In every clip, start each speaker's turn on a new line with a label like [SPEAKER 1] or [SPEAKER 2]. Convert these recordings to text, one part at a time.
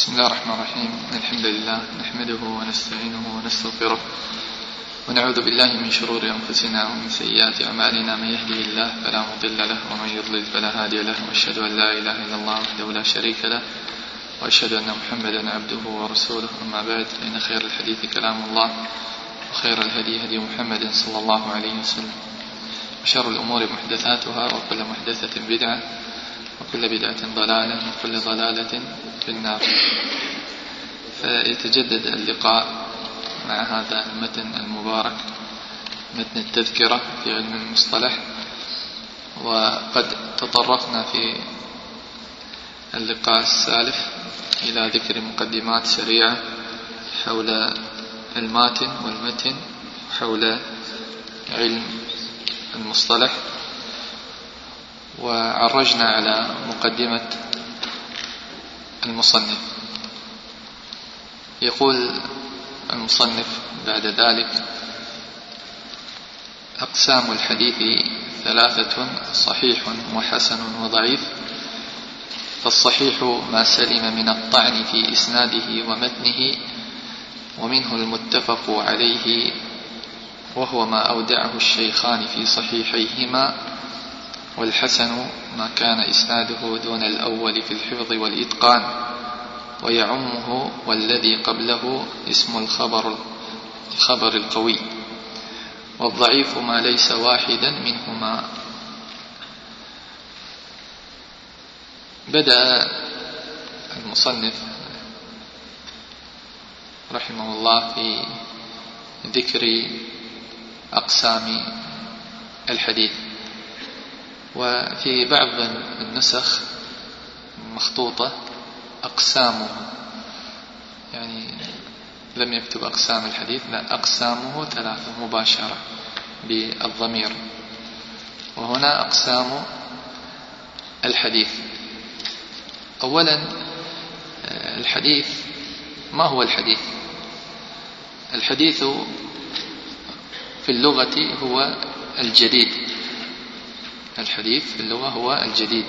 [SPEAKER 1] بسم الله الرحمن الرحيم. الحمد لله نحمده ونستعينه ونستغفره ونعوذ بالله من شرور أنفسنا ومن سيئات أعمالنا. من يهده الله فلا مضل له ومن يضلل فلا هادي له، وأشهد أن لا إله إلا الله وحده لا شريك له، وأشهد أن محمدا عبده ورسوله. أما بعد، فإن خير الحديث كلام الله، وخير الهدي هدي محمد صلى الله عليه وسلم، وشر الأمور محدثاتها، وكل محدثة بدعة، وكل بدعة ضلالة، وكل ضلالة في النار. فيتجدد اللقاء مع هذا المتن المبارك، متن التذكرة في علم المصطلح. وقد تطرقنا في اللقاء السالف إلى ذكر مقدمات سريعة حول الماتن والمتن، حول علم المصطلح، وعرجنا على مقدمة المصنف. يقول المصنف بعد ذلك: أقسام الحديث ثلاثة: صحيح وحسن وضعيف. فالصحيح ما سلم من الطعن في إسناده ومتنه، ومنه المتفق عليه، وهو ما أودعه الشيخان في صحيحيهما. والحسن ما كان إسناده دون الأول في الحفظ والإتقان، ويعمه والذي قبله اسم الخبر القوي. والضعيف ما ليس واحدا منهما. بدأ المصنف رحمه الله في ذكر أقسام الحديث. وفي بعض النسخ مخطوطة أقسامه، يعني لم يكتب أقسام الحديث، لا، أقسامه ثلاثة مباشرة بالضمير. وهنا أقسام الحديث. أولا، الحديث، ما هو الحديث؟ الحديث في اللغة هو الجديد. الحديث في اللغة هو الجديد.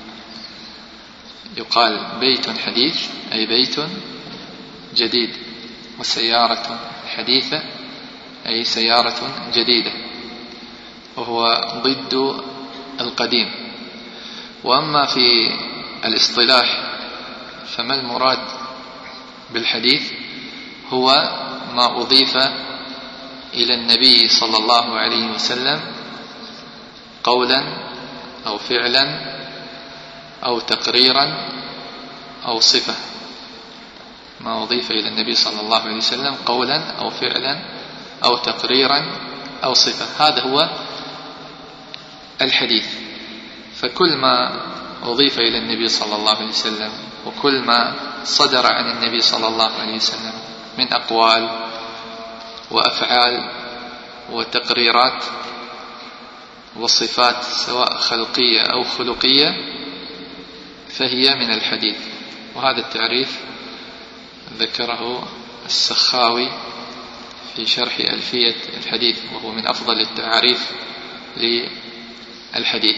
[SPEAKER 1] يقال بيت حديث أي بيت جديد، وسيارة حديثة أي سيارة جديدة، وهو ضد القديم. وأما في الاصطلاح فما المراد بالحديث؟ هو ما أضيف إلى النبي صلى الله عليه وسلم قولا أو فعلا أو تقريرا أو صفة. ما أضيف إلى النبي صلى الله عليه وسلم قولا أو فعلا أو تقريرا أو صفة، هذا هو الحديث. فكل ما أضيف إلى النبي صلى الله عليه وسلم، وكل ما صدر عن النبي صلى الله عليه وسلم من أقوال وأفعال وتقريرات وصفات، سواء خلقية أو خلقية، فهي من الحديث. وهذا التعريف ذكره السخاوي في شرح ألفية الحديث، وهو من أفضل التعريف للحديث.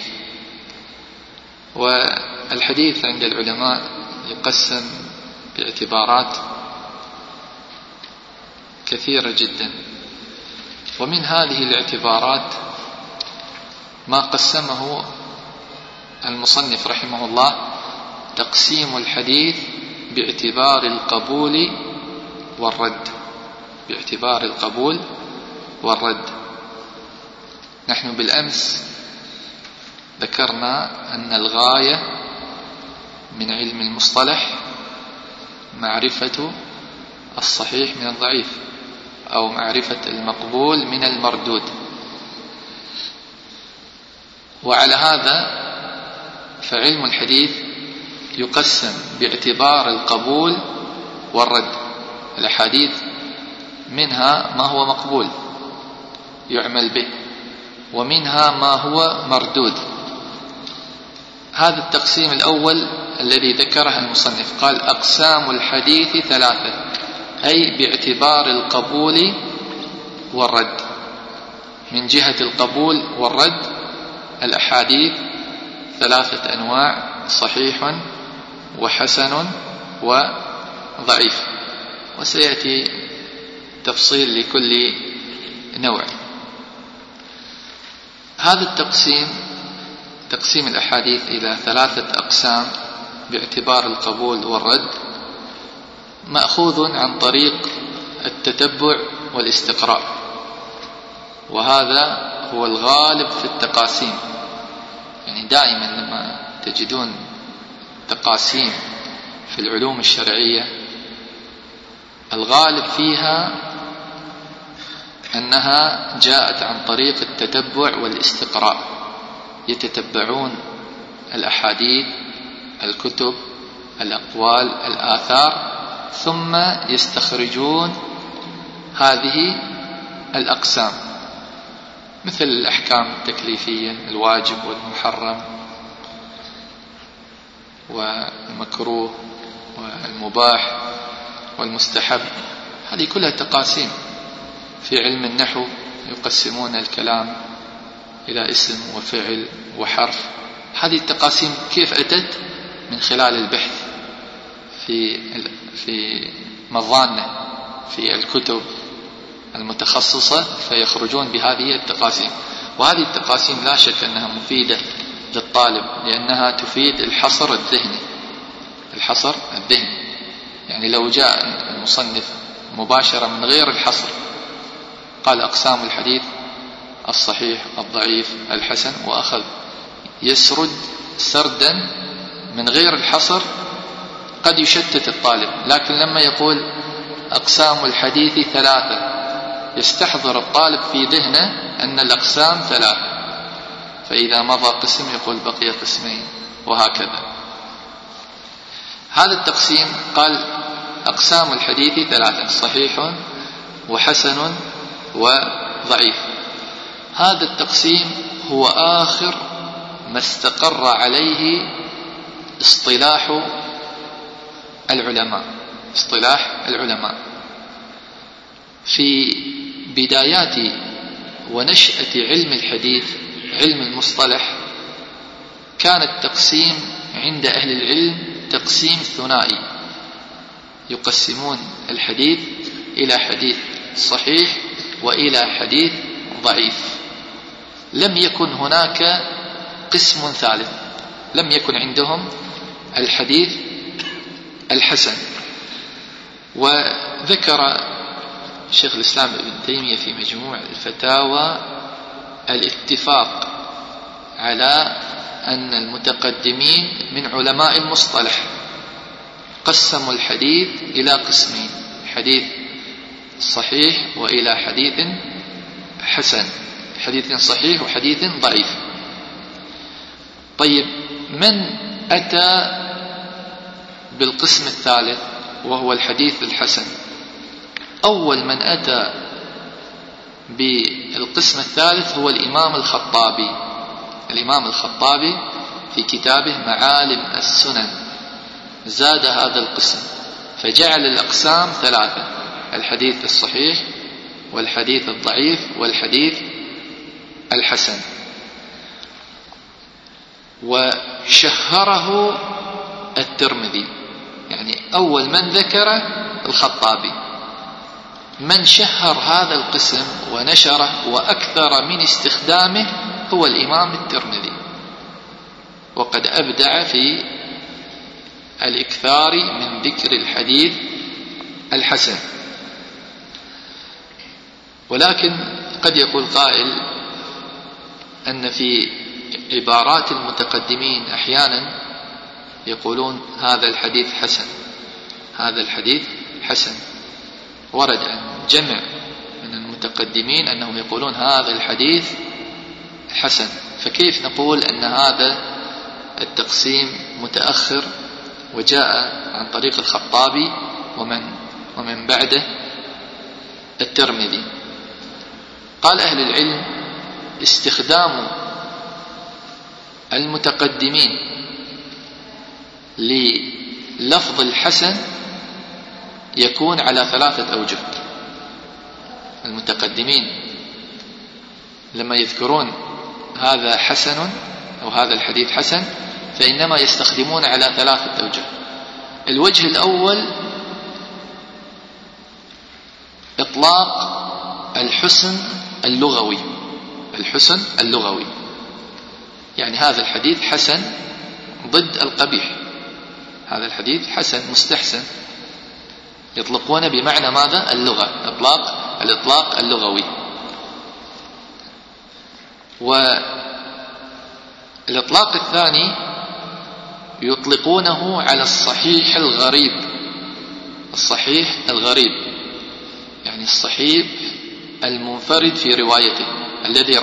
[SPEAKER 1] والحديث عند العلماء يقسم باعتبارات كثيرة جدا، ومن هذه الاعتبارات ما قسمه المصنف رحمه الله: تقسيم الحديث باعتبار القبول والرد. باعتبار القبول والرد. نحن بالأمس ذكرنا أن الغاية من علم المصطلح معرفة الصحيح من الضعيف، أو معرفة المقبول من المردود. وعلى هذا فعلم الحديث يقسم باعتبار القبول والرد. الأحاديث منها ما هو مقبول يعمل به، ومنها ما هو مردود. هذا التقسيم الأول الذي ذكره المصنف، قال: أقسام الحديث ثلاثة، أي باعتبار القبول والرد. من جهة القبول والرد الأحاديث ثلاثة أنواع: صحيح وحسن وضعيف، وسيأتي تفصيل لكل نوع. هذا التقسيم، تقسيم الأحاديث إلى 3 أقسام باعتبار القبول والرد، مأخوذ عن طريق التتبع والاستقراء، وهذا هو الغالب في التقاسيم. يعني دائما لما تجدون تقاسيم في العلوم الشرعية الغالب فيها أنها جاءت عن طريق التتبع والاستقراء، يتتبعون الأحاديث، الكتب، الأقوال، الآثار، ثم يستخرجون هذه الأقسام، مثل الأحكام التكليفية، الواجب والمحرم والمكروه والمباح والمستحب. هذه كلها تقاسيم. في علم النحو يقسمون الكلام إلى اسم وفعل وحرف. هذه التقاسيم كيف أتت؟ من خلال البحث في مظانة في الكتب المتخصصة، فيخرجون بهذه التقاسيم. وهذه التقاسيم لا شك أنها مفيدة للطالب، لأنها تفيد الحصر الذهني. الحصر الذهني يعني لو جاء المصنف مباشرة من غير الحصر قال أقسام الحديث الصحيح، الضعيف، الحسن، وأخذ يسرد سردا من غير الحصر، قد يشتت الطالب. لكن لما يقول أقسام الحديث 3 يستحضر الطالب في ذهنه أن الأقسام 3، فإذا مضى قسم يقول بقي قسمين، وهكذا. هذا التقسيم قال أقسام الحديث 3: صحيح وحسن وضعيف. هذا التقسيم هو آخر ما استقر عليه اصطلاح العلماء. في بدايات ونشأة علم الحديث، علم المصطلح، كان التقسيم عند أهل العلم تقسيم ثنائي، يقسمون الحديث إلى حديث صحيح وإلى حديث ضعيف. لم يكن هناك قسم ثالث، لم يكن عندهم الحديث الحسن. وذكر شيخ الإسلام ابن تيمية في مجموع الفتاوى الاتفاق على أن المتقدمين من علماء المصطلح قسموا الحديث إلى قسمين: حديث صحيح وإلى حديث حسن، حديث صحيح وحديث ضعيف. طيب، من أتى بالقسم الثالث وهو الحديث الحسن؟ أول من أتى بالقسم الثالث هو الإمام الخطابي في كتابه معالم السنن زاد هذا القسم، فجعل الأقسام 3: الحديث الصحيح والحديث الضعيف والحديث الحسن. وشهره الترمذي، يعني أول من ذكر الخطابي. من شهر هذا القسم ونشره وأكثر من استخدامه هو الإمام الترمذي، وقد أبدع في الإكثار من ذكر الحديث الحسن. ولكن قد يقول قائل أن في عبارات المتقدمين أحيانا يقولون هذا الحديث حسن، هذا الحديث حسن. ورد عن جمع من المتقدمين أنهم يقولون هذا الحديث حسن، فكيف نقول أن هذا التقسيم متأخر وجاء عن طريق الخطابي ومن بعده الترمذي؟ قال أهل العلم: استخدام المتقدمين للفظ الحسن يكون على 3 أوجه. المتقدمين لما يذكرون هذا حسن أو هذا الحديث حسن فإنما يستخدمون على 3 أوجه. الوجه الأول إطلاق الحسن اللغوي. الحسن اللغوي يعني هذا الحديث حسن ضد القبيح، هذا الحديث حسن مستحسن، يطلقون بمعنى ماذا؟ اللغة، الإطلاق اللغوي. والإطلاق الثاني يطلقونه على الصحيح الغريب. الصحيح الغريب يعني الصحيح المنفرد في روايته، الذي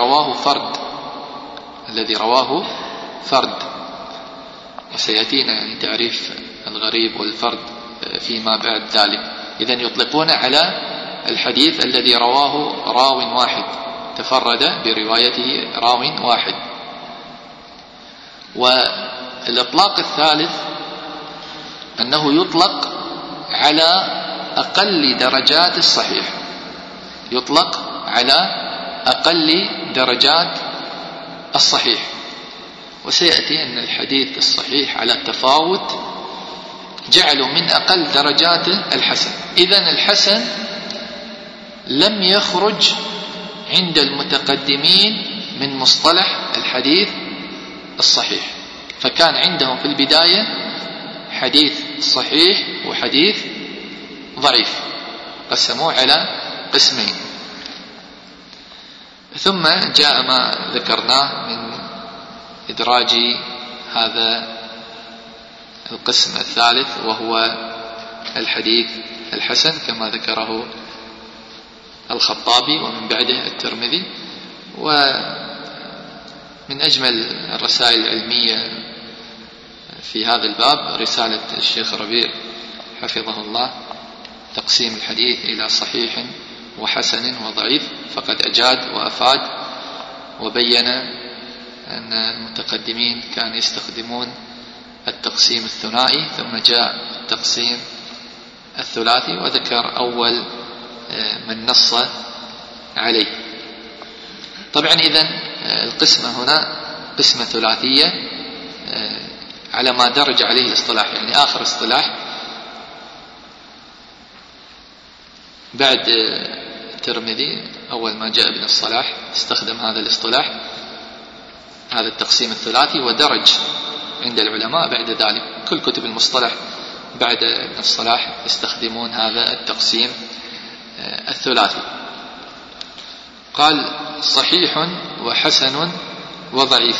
[SPEAKER 1] رواه فرد، وسيأتينا يعني تعريف الغريب والفرد فيما بعد ذلك. إذن يطلقون على الحديث الذي رواه راو واحد، تفرد بروايته راو واحد. والإطلاق الثالث أنه يطلق على أقل درجات الصحيح، يطلق على أقل درجات الصحيح. وسيأتي أن الحديث الصحيح على التفاوت جعلوا من أقل درجاته الحسن. إذن الحسن لم يخرج عند المتقدمين من مصطلح الحديث الصحيح، فكان عندهم في البداية حديث صحيح وحديث ضعيف، قسموه على قسمين. ثم جاء ما ذكرناه من إدراج هذا القسم الثالث وهو الحديث الحسن كما ذكره الخطابي ومن بعده الترمذي. ومن أجمل الرسائل العلمية في هذا الباب رسالة الشيخ ربيع حفظه الله، تقسيم الحديث إلى صحيح وحسن وضعيف، فقد أجاد وأفاد وبين أن المتقدمين كانوا يستخدمون التقسيم الثنائي، ثم جاء التقسيم الثلاثي، وذكر أول من نص عليه. طبعا إذن القسمة هنا قسمة ثلاثية على ما درج عليه الاصطلاح، يعني آخر اصطلاح بعد الترمذي أول ما جاء ابن الصلاح استخدم هذا الاصطلاح، هذا التقسيم الثلاثي، ودرج عند العلماء بعد ذلك. كل كتب المصطلح بعد ابن الصلاح يستخدمون هذا التقسيم الثلاثي. قال صحيح وحسن وضعيف.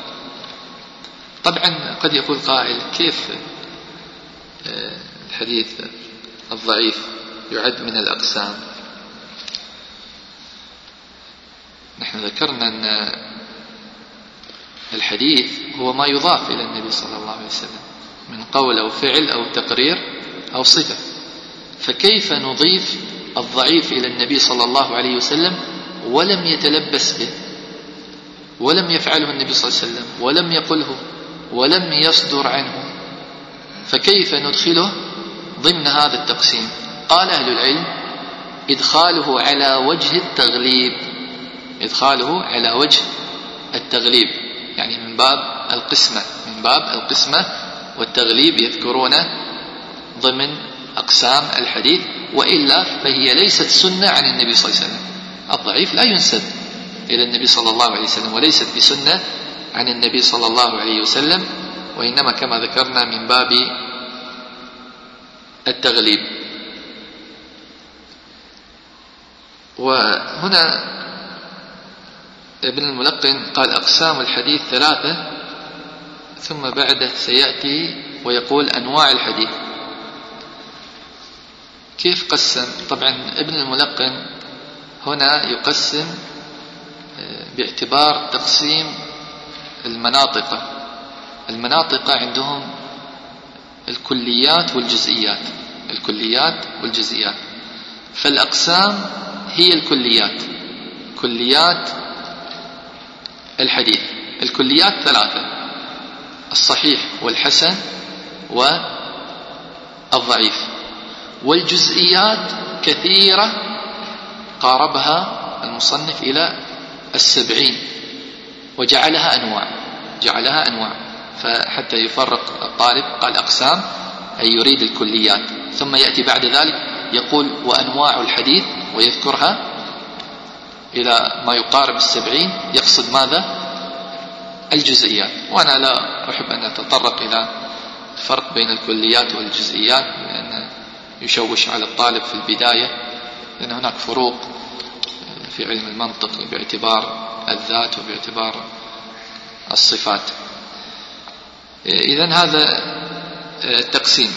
[SPEAKER 1] طبعا قد يقول قائل كيف الحديث الضعيف يعد من الأقسام؟ نحن ذكرنا أن الحديث هو ما يضاف إلى النبي صلى الله عليه وسلم من قول أو فعل أو تقرير أو صفة، فكيف نضيف الضعيف إلى النبي صلى الله عليه وسلم ولم يتلبس به، ولم يفعله النبي صلى الله عليه وسلم، ولم يقله، ولم يصدر عنه، فكيف ندخله ضمن هذا التقسيم؟ قال أهل العلم إدخاله على وجه التغليب، إدخاله على وجه التغليب، يعني من باب القسمة والتغليب يذكرونه ضمن أقسام الحديث، وإلا فهي ليست سنة عن النبي صلى الله عليه وسلم. الضعيف لا ينسب إلى النبي صلى الله عليه وسلم، وليست بسنة عن النبي صلى الله عليه وسلم، وإنما كما ذكرنا من باب التغليب. وهنا ابن الملقن قال أقسام الحديث ثلاثة، ثم بعده سيأتي ويقول أنواع الحديث. كيف قسم؟ طبعا ابن الملقن هنا يقسم باعتبار تقسيم المناطق عندهم الكليات والجزئيات، فالأقسام هي كليات الحديث. الكليات ثلاثة: الصحيح والحسن والضعيف. والجزئيات كثيرة قاربها المصنف إلى 70 وجعلها أنواع، فحتى يفرق الطالب قال أقسام أي يريد الكليات، ثم يأتي بعد ذلك يقول وأنواع الحديث ويذكرها إلى ما يقارب 70 يقصد ماذا؟ الجزئيات. وأنا لا أحب أن أتطرق إلى الفرق بين الكليات والجزئيات، لأن يشوش على الطالب في البداية، لأن هناك فروق في علم المنطق باعتبار الذات وباعتبار الصفات. إذن هذا التقسيم.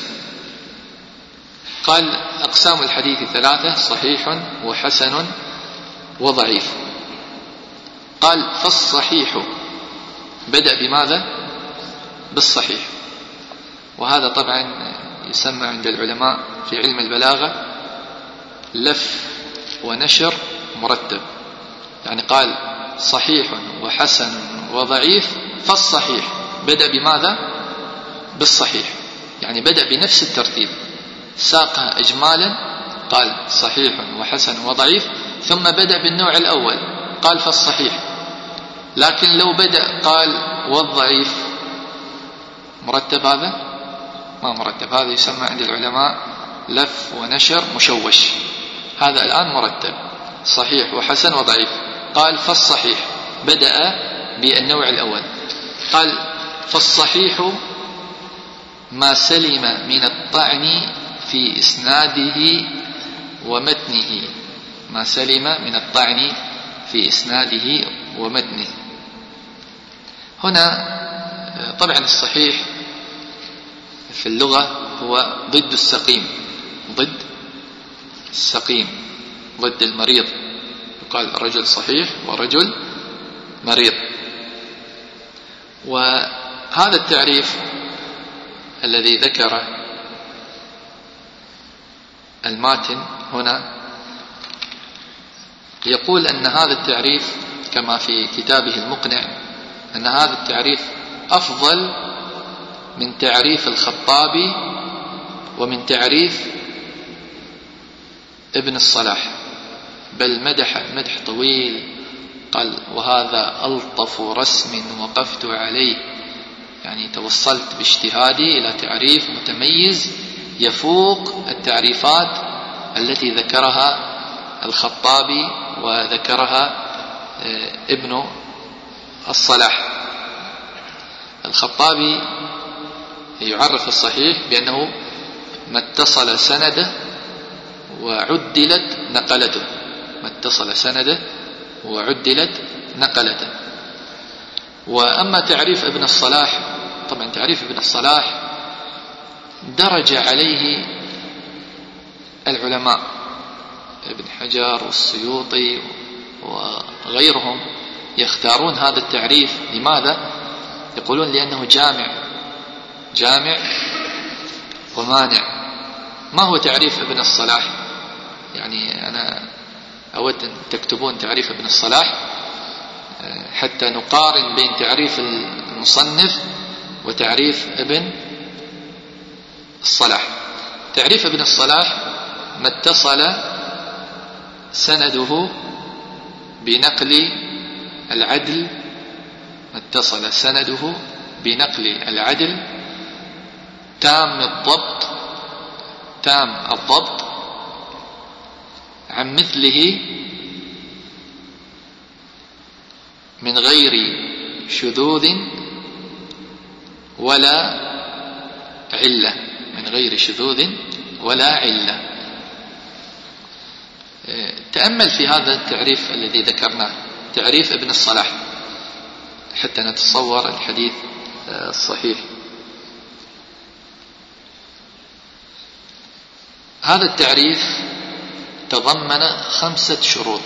[SPEAKER 1] قال أقسام الحديث 3: صحيح وحسن وضعيف. قال فالصحيح بدأ بماذا؟ بالصحيح. وهذا طبعا يسمى عند العلماء في علم البلاغة لف ونشر مرتب. يعني قال صحيح وحسن وضعيف، فالصحيح بدأ بماذا؟ بالصحيح، يعني بدأ بنفس الترتيب، ساقها إجمالا، قال صحيح وحسن وضعيف، ثم بدأ بالنوع الأول قال فالصحيح. لكن لو بدأ قال والضعيف، مرتب هذا؟ ما مرتب، هذا يسمى عند العلماء لف ونشر مشوش. هذا الآن مرتب، صحيح وحسن وضعيف. قال فالصحيح، بدأ بالنوع الأول. قال فالصحيح ما سلم من الطعن في إسناده ومتنه. ما سلم من الطعن في إسناده ومتنه. هنا طبعا الصحيح في اللغة هو ضد السقيم، ضد السقيم، ضد المريض. يقال رجل صحيح ورجل مريض. وهذا التعريف الذي ذكره الماتن هنا يقول أن هذا التعريف كما في كتابه المقنع، أن هذا التعريف أفضل من تعريف الخطابي ومن تعريف ابن الصلاح، بل مدح مدح طويل. قال وهذا ألطف رسم وقفت عليه، يعني توصلت باجتهادي إلى تعريف متميز يفوق التعريفات التي ذكرها الخطابي وذكرها ابن الصلاح. الخطابي يعرف الصحيح بأنه ما اتصل سنده وعدلت نقلته، ما اتصل سنده وعدلت نقلته. وأما تعريف ابن الصلاح، طبعا تعريف ابن الصلاح درج عليه العلماء، ابن حجر والسيوطي وغيرهم يختارون هذا التعريف. لماذا؟ يقولون لأنه جامع ومانع. ما هو تعريف ابن الصلاح؟ يعني أنا أود أن تكتبون تعريف ابن الصلاح حتى نقارن بين تعريف المصنف وتعريف ابن الصلاح. تعريف ابن الصلاح ما اتصل سنده بنقل العدل، ما اتصل سنده بنقل العدل تام الضبط عن مثله من غير شذوذ ولا علة، من غير شذوذ ولا علة. تأمل في هذا التعريف الذي ذكرناه، تعريف ابن الصلاح، حتى نتصور الحديث الصحيح. هذا التعريف تضمن 5 شروط،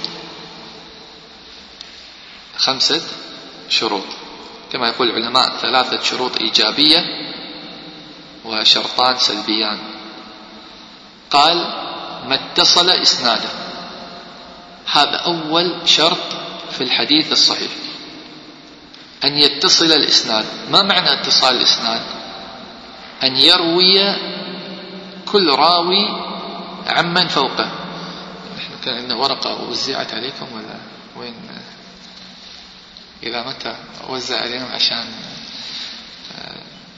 [SPEAKER 1] 5 شروط، كما يقول العلماء 3 شروط إيجابية وشرطان سلبيان. قال ما اتصل إسناده، هذا أول شرط في الحديث الصحيح، أن يتصل الإسناد. ما معنى اتصال الإسناد؟ أن يروي كل راوي عمن فوقه. نحن كان عندنا ورقة وزعت عليكم ولا وين؟ إلى متى وزع عليهم عشان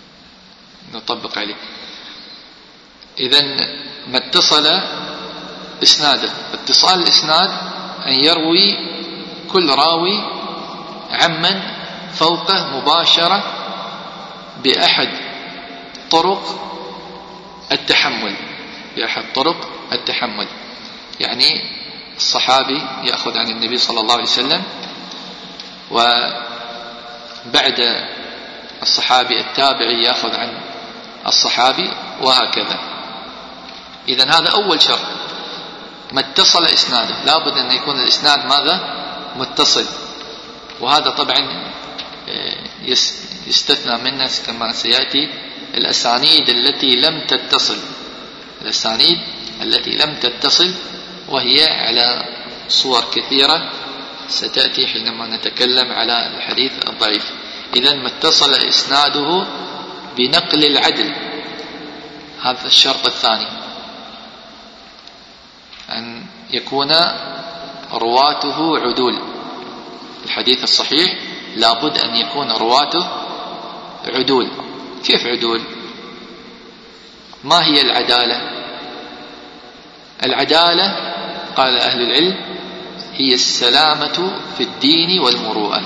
[SPEAKER 1] نطبق عليه؟ إذن ما اتصل إسناده. اتصال الإسناد أن يروي كل راوي عمن فوقه مباشرة بأحد طرق التحمل، يعني الصحابي يأخذ عن النبي صلى الله عليه وسلم، وبعد الصحابي التابعي يأخذ عن الصحابي، وهكذا. إذن هذا أول شرط، ما اتصل إسناده، لابد أن يكون الإسناد ماذا؟ متصل. وهذا طبعا يستثنى منه كما سيأتي الأسانيد التي لم تتصل، وهي على صور كثيرة ستأتي حينما نتكلم على الحديث الضعيف. إذن ما اتصل إسناده بنقل العدل، هذا الشرط الثاني، أن يكون رواته عدول. الحديث الصحيح لابد أن يكون رواته عدول. كيف عدول؟ ما هي العدالة؟ العدالة قال أهل العلم هي السلامة في الدين والمروءة.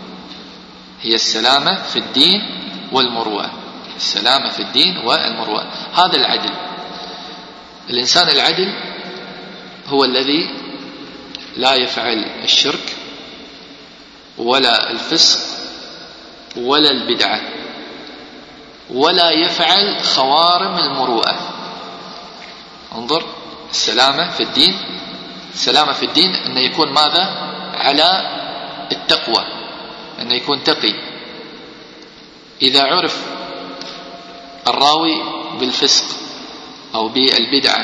[SPEAKER 1] السلامة في الدين والمروءة، هذا العدل. الإنسان العدل هو الذي لا يفعل الشرك ولا الفسق ولا البدعة، ولا يفعل خوارم المروءة. انظر، السلامة في الدين أن يكون ماذا؟ على التقوى، أن يكون تقي. إذا عرف الراوي بالفسق أو بالبدعة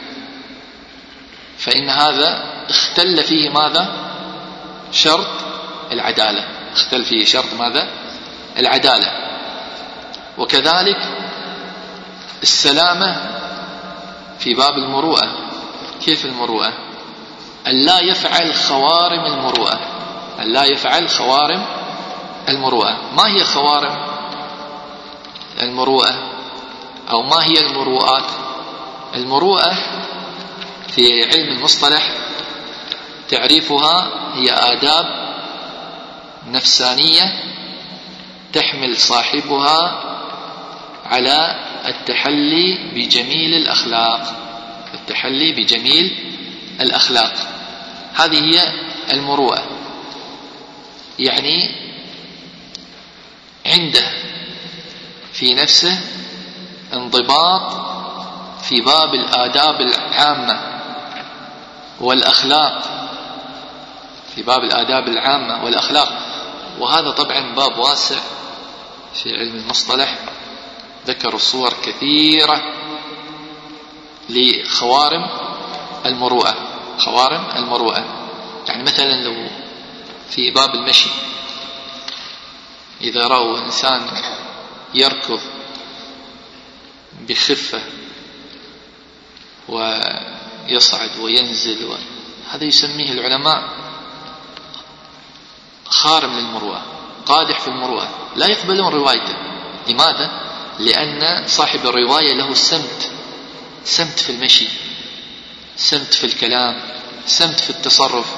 [SPEAKER 1] فإن هذا اختل فيه ماذا؟ شرط العدالة. وكذلك السلامة في باب المروءة. كيف المروءة؟ أن لا يفعل خوارم المروءة. ما هي خوارم المروءة أو ما هي المروءات؟ المروءة في علم المصطلح تعريفها هي آداب نفسانية تحمل صاحبها على التحلي بجميل الأخلاق. هذه هي المروءة، يعني عنده في نفسه انضباط في باب الآداب العامة والأخلاق، وهذا طبعا باب واسع في علم المصطلح. ذكروا صور كثيرة لخوارم المروءة. يعني مثلا لو في باب المشي، إذا رأوا إنسان يركض بخفة ويصعد وينزل، هذا يسميه العلماء خارم للمروءة، قادح في المروءة، لا يقبلون روايته. لماذا؟ لأن صاحب الرواية له سمت في المشي، سمت في الكلام، سمت في التصرف.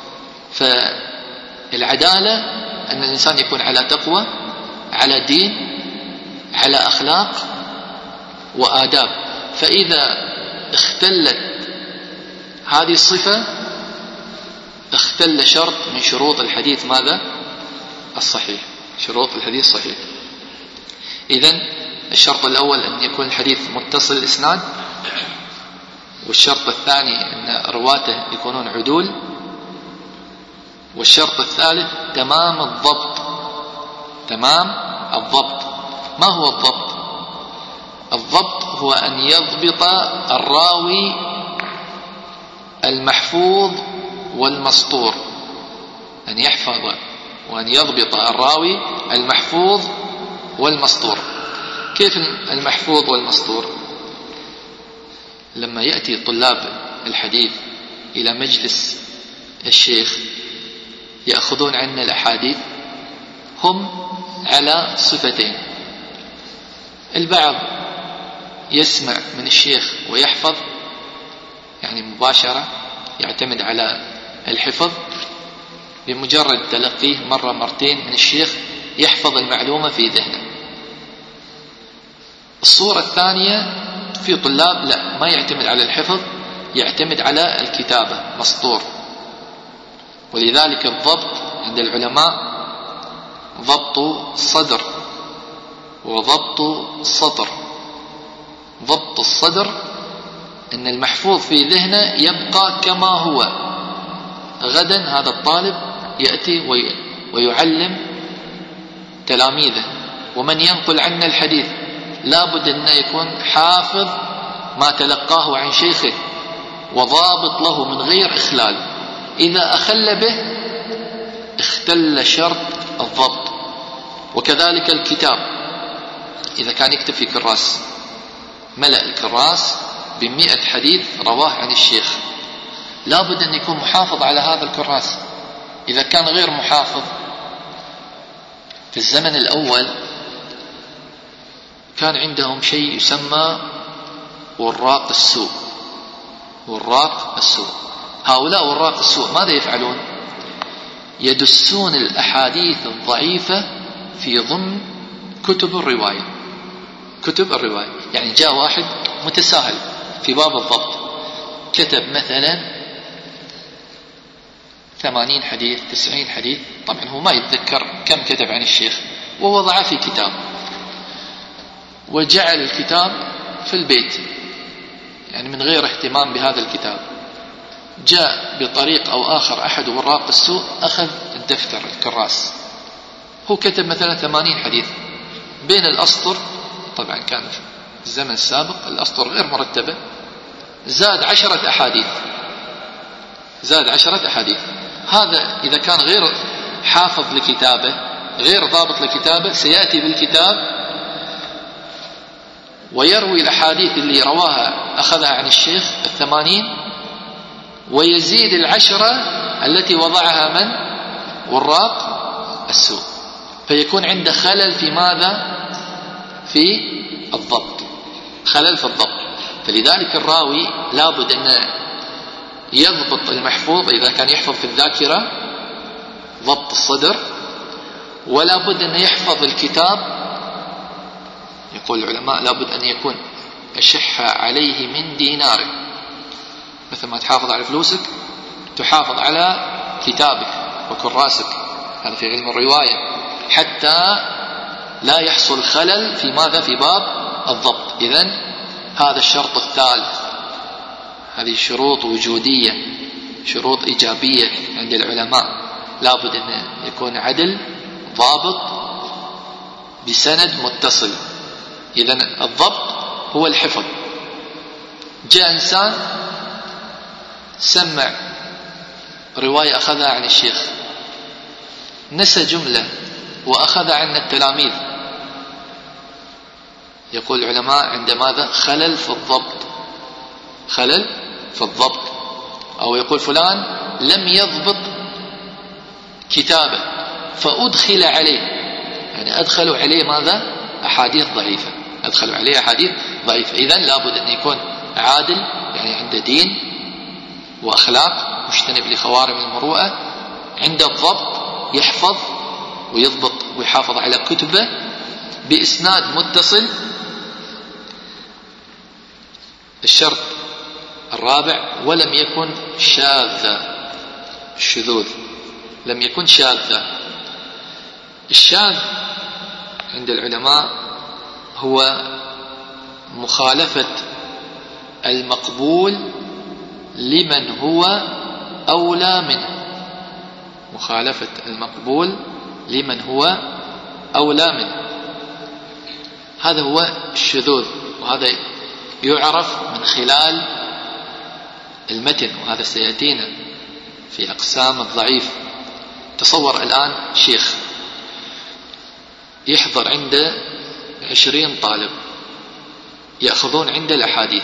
[SPEAKER 1] فالعدالة أن الإنسان يكون على تقوى، على دين، على أخلاق وآداب. فإذا اختلت هذه الصفة اختل شرط من شروط الحديث ماذا؟ الصحيح. إذن الشرط الأول أن يكون الحديث متصل الإسناد، والشرط الثاني أن رواته يكونون عدول، والشرط الثالث تمام الضبط. ما هو الضبط؟ الضبط هو أن يضبط الراوي المحفوظ والمسطور، أن يحفظ وأن يضبط الراوي المحفوظ والمسطور. كيف المحفوظ والمسطور؟ لما يأتي طلاب الحديث إلى مجلس الشيخ يأخذون عنا الأحاديث، هم على صفتين: البعض يسمع من الشيخ ويحفظ، يعني مباشرة، يعتمد على الحفظ بمجرد تلقيه مرة مرتين من الشيخ يحفظ المعلومة في ذهنه. الصورة الثانية في طلاب لا، ما يعتمد على الحفظ، يعتمد على الكتابة مسطور. ولذلك الضبط عند العلماء ضبط صدر وضبط سطر. ضبط الصدر ان المحفوظ في ذهنه يبقى كما هو، غدا هذا الطالب يأتي ويعلم تلاميذه، ومن ينقل عنا الحديث لابد أن يكون حافظ ما تلقاه عن شيخه وضابط له من غير إخلال. إذا أخل به اختل شرط الضبط. وكذلك الكتاب، إذا كان يكتب في كراس، ملأ الكراس ب100 حديث رواه عن الشيخ، لابد أن يكون محافظ على هذا الكراس. إذا كان غير محافظ، في الزمن الأول كان عندهم شيء يسمى وراق السوء. وراق السوء، هؤلاء وراق السوء ماذا يفعلون؟ يدسون الأحاديث الضعيفة في ضمن كتب الرواية. كتب الرواية يعني جاء واحد متساهل في باب الضبط، كتب مثلا 80 حديث 90 حديث، طبعا هو ما يتذكر كم كتب عن الشيخ، ووضعه في كتاب وجعل الكتاب في البيت يعني من غير اهتمام بهذا الكتاب. جاء بطريق أو آخر أحد وراق السوء، أخذ الدفتر الكراس، هو كتب مثلا 80 حديث، بين الأسطر، طبعا كان في الزمن السابق الأسطر غير مرتبة، زاد 10 أحاديث، زاد 10 أحاديث. هذا إذا كان غير حافظ لكتابه، غير ضابط لكتابه، سيأتي بالكتاب ويروي الأحاديث اللي رواها أخذها عن الشيخ 80، ويزيد 10 التي وضعها من؟ وراق السوء. فيكون عنده خلل في ماذا؟ في الضبط، خلل في الضبط. فلذلك الراوي لابد أن يضبط المحفوظ إذا كان يحفظ في الذاكرة ضبط الصدر، ولا بد أن يحفظ الكتاب. يقول العلماء لابد أن يكون أشح عليه من ديناره، مثل ما تحافظ على فلوسك تحافظ على كتابك وكراسك، هذا في علم الرواية، حتى لا يحصل خلل في ماذا؟ في باب الضبط. إذن هذا الشرط الثالث، هذه شروط وجودية، شروط إيجابية عند العلماء، لابد أن يكون عدل ضابط بسند متصل. إذن الضبط هو الحفظ. جاء إنسان سمع رواية أخذها عن الشيخ، نسى جملة وأخذ عن التلاميذ، يقول العلماء عند ماذا؟ خلل في الضبط، خلل في الضبط. أو يقول فلان لم يضبط كتابه فأدخل عليه، يعني أدخلوا عليه ماذا؟ أحاديث ضعيفة، أدخلوا عليه أحاديث ضعيفة. إذن لابد أن يكون عادل، يعني عنده دين وأخلاق، مجتنب لخوارم المروءة، عنده الضبط، يحفظ ويضبط ويحافظ على كتبه بإسناد متصل. الشرط الرابع ولم يكن شاذا، الشذوذ لم يكن شاذا. الشاذ عند العلماء هو مخالفة المقبول لمن هو أولى منه، مخالفة المقبول لمن هو أولى منه، هذا هو الشذوذ. وهذا يعرف من خلال المتن، وهذا سيأتينا في أقسام الضعيف. تصور الآن شيخ يحضر عنده 20 طالب يأخذون عنده الأحاديث،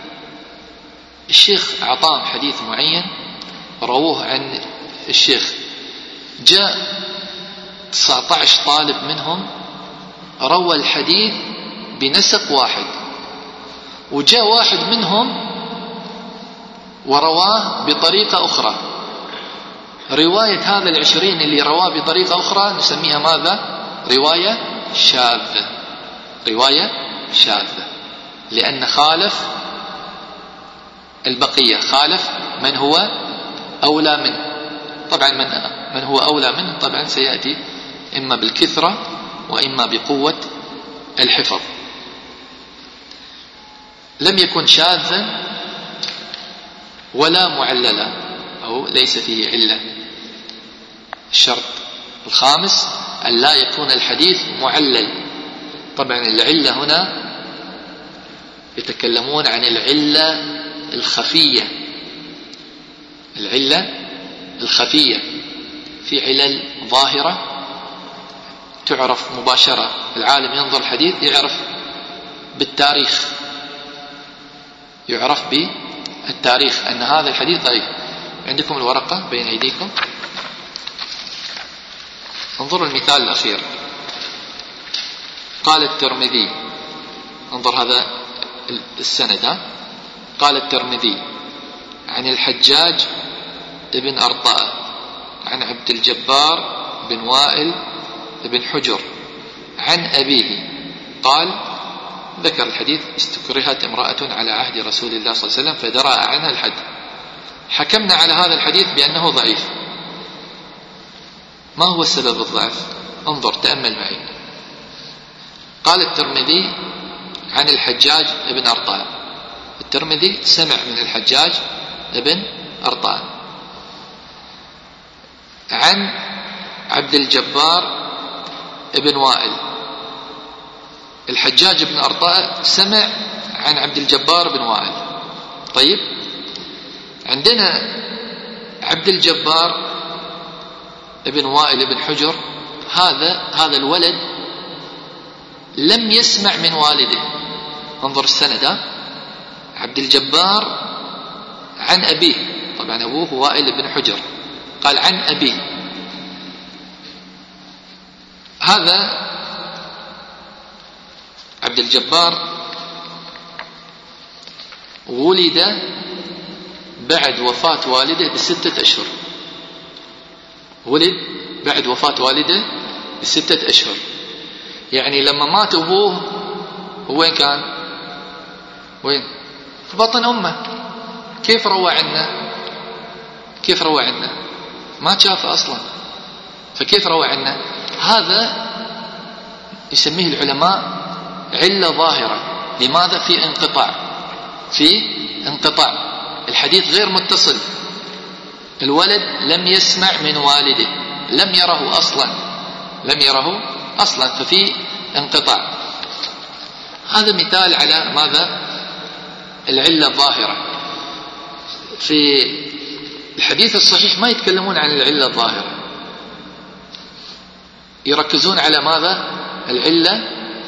[SPEAKER 1] الشيخ أعطاهم حديث معين رووه عن الشيخ، جاء 19 طالب منهم روى الحديث بنسق واحد، وجاء واحد منهم ورواه بطريقة أخرى. رواية هذا العشرين اللي رواه بطريقة أخرى نسميها ماذا؟ رواية شاذة. رواية شاذة، لأن خالف البقية، خالف من هو أولى منه. طبعا من هو أولى منه طبعا سيأتي إما بالكثرة وإما بقوة الحفظ. لم يكن شاذا ولا معللا، أو ليس فيه علة. الشرط الخامس أن لا يكون الحديث معلل. طبعا العلة هنا يتكلمون عن العلة الخفية. العلة الخفية، في علل ظاهرة تعرف مباشرة، العالم ينظر الحديث يعرف بالتاريخ، يعرف بالتاريخ أن هذا الحديث ضعيف. عندكم الورقة بين أيديكم، انظروا المثال الأخير. قال الترمذي، انظر هذا السند، قال الترمذي عن الحجاج ابن أرطاء عن عبد الجبار بن وائل بن حجر عن أبيه قال، ذكر الحديث: استكرهت امرأة على عهد رسول الله صلى الله عليه وسلم فدرأ عنها الحد، حكمنا على هذا الحديث بأنه ضعيف. ما هو السبب الضعف؟ انظر تأمل معي. قال الترمذي عن الحجاج ابن أرطاء. الترمذي سمع من الحجاج ابن أرطاء عن عبد الجبار ابن وائل. الحجاج بن أرطاء سمع عن عبد الجبار بن وائل. طيب، عندنا عبد الجبار ابن وائل بن حجر، هذا الولد لم يسمع من والده. انظر السند، عبد الجبار عن أبيه، طبعا أبوه وائل بن حجر، قال عن أبيه. هذا عبد الجبار ولد بعد وفاة والده ب6 أشهر. ولد بعد وفاة والده ب6 أشهر، يعني لما مات أبوه وين كان؟ وين؟ في بطن أمه. كيف روى عنه؟ كيف روى عنه؟ ما شافه أصلا، فكيف روى عنه؟ هذا يسميه العلماء علة ظاهرة. لماذا؟ في انقطاع، الحديث غير متصل. الولد لم يسمع من والده، لم يره أصلا، ففي انقطاع. هذا مثال على ماذا؟ العلة الظاهرة. في الحديث الصحيح ما يتكلمون عن العلة الظاهرة، يركزون على ماذا؟ العلة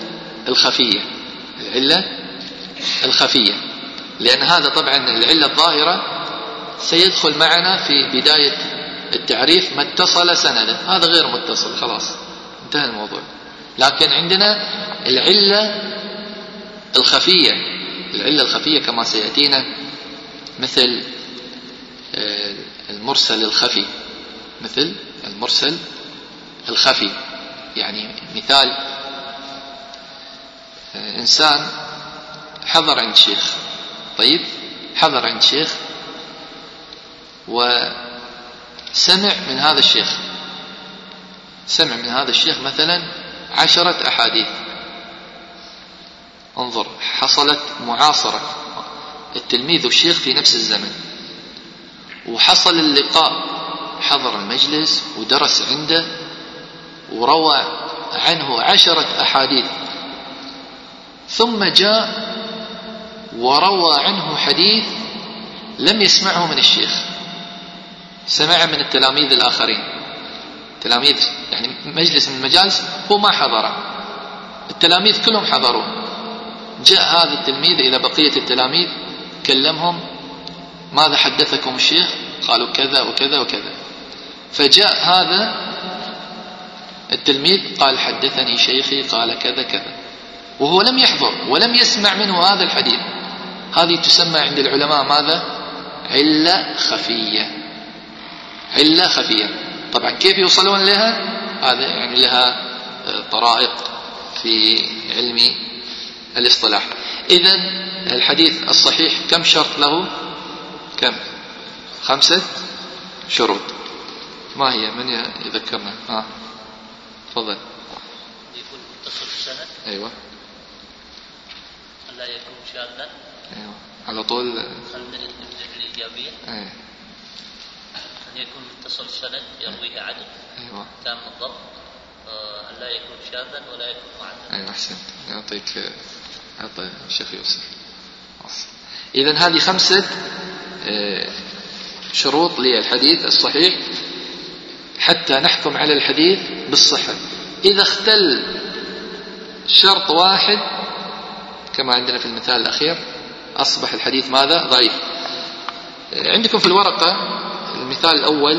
[SPEAKER 1] الخفية، لأن هذا طبعا العلة الظاهرة سيدخل معنا في بداية التعريف ما اتصل سنده، هذا غير متصل، خلاص انتهى الموضوع. لكن عندنا العلة الخفية كما سيأتينا، مثل المرسل الخفي. يعني مثال، إنسان حضر عند شيخ، طيب حضر عند شيخ وسمع من هذا الشيخ مثلا 10 أحاديث. انظر، حصلت معاصرة، التلميذ والشيخ في نفس الزمن، وحصل اللقاء، حضر المجلس ودرس عنده وروى عنه 10 أحاديث، ثم جاء وروى عنه حديث لم يسمعه من الشيخ، سمعه من التلاميذ الآخرين. تلاميذ يعني مجلس من المجالس هو ما حضره، التلاميذ كلهم حضروه. جاء هذا التلميذ إلى بقية التلاميذ، كلمهم: ماذا حدثكم الشيخ؟ قالوا كذا وكذا وكذا. فجاء هذا التلميذ قال: حدثني شيخي قال كذا كذا، وهو لم يحضر ولم يسمع منه هذا الحديث. هذه تسمى عند العلماء ماذا؟ علة خفية. علة خفية. طبعا كيف يوصلون لها؟ هذا يعني لها طرائق في علم الاصطلاح. إذن الحديث الصحيح كم شرط له؟ كم؟ 5 شروط. ما هي؟ من يذكرنا؟ تفضل.
[SPEAKER 2] يكون متصل السند.
[SPEAKER 1] أيوة.
[SPEAKER 2] لا يكون شاذا.
[SPEAKER 1] أيوة على طول.
[SPEAKER 2] خلنا الإيجابية.
[SPEAKER 1] أيوة.
[SPEAKER 2] أن يكون متصل السند يرويه عدل.
[SPEAKER 1] أيوة.
[SPEAKER 2] تام الضبط. أن لا يكون شاذا ولا يكون معدلا.
[SPEAKER 1] أيوة أحسنت. يعطيك الشيخ يوسف. إذن هذه 5 شروط للحديث الصحيح حتى نحكم على الحديث بالصحة. إذا اختل شرط واحد كما عندنا في المثال الأخير أصبح الحديث ماذا؟ ضعيف. عندكم في الورقة المثال الأول